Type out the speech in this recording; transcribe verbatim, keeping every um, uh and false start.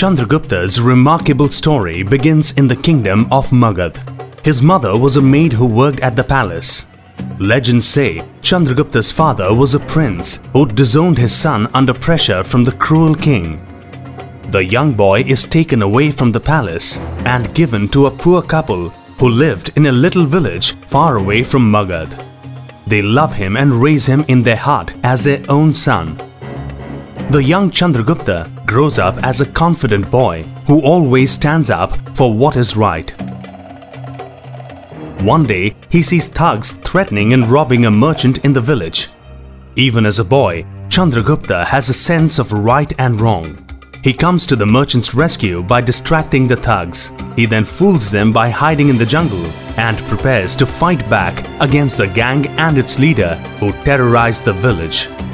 Chandragupta's remarkable story begins in the kingdom of Magadh. His mother was a maid who worked at the palace. Legends say Chandragupta's father was a prince who disowned his son under pressure from the cruel king. The young boy is taken away from the palace and given to a poor couple who lived in a little village far away from Magadh. They love him and raise him in their heart as their own son. The young Chandragupta grows up as a confident boy who always stands up for what is right. One day, he sees thugs threatening and robbing a merchant in the village. Even as a boy, Chandragupta has a sense of right and wrong. He comes to the merchant's rescue by distracting the thugs. He then fools them by hiding in the jungle and prepares to fight back against the gang and its leader who terrorize the village.